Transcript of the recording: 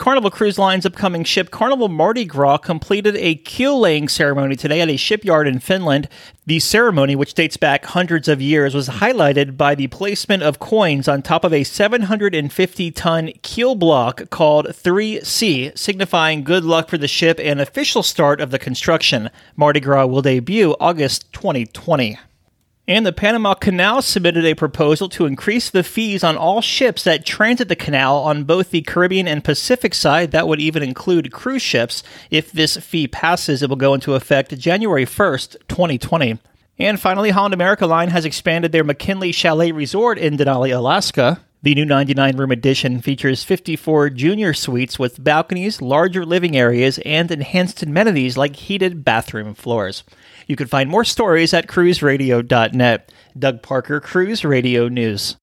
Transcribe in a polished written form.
Carnival Cruise Line's upcoming ship Carnival Mardi Gras completed a keel-laying ceremony today at a shipyard in Finland. The ceremony, which dates back hundreds of years, was highlighted by the placement of coins on top of a 750-ton keel block called 3C, signifying good luck for the ship and official start of the construction. Mardi Gras will debut August 2020. And the Panama Canal submitted a proposal to increase the fees on all ships that transit the canal on both the Caribbean and Pacific side. That would even include cruise ships. If this fee passes, it will go into effect January 1st, 2020. And finally, Holland America Line has expanded their McKinley Chalet Resort in Denali, Alaska. The new 99-room edition features 54 junior suites with balconies, larger living areas, and enhanced amenities like heated bathroom floors. You can find more stories at cruiseradio.net. Doug Parker, Cruise Radio News.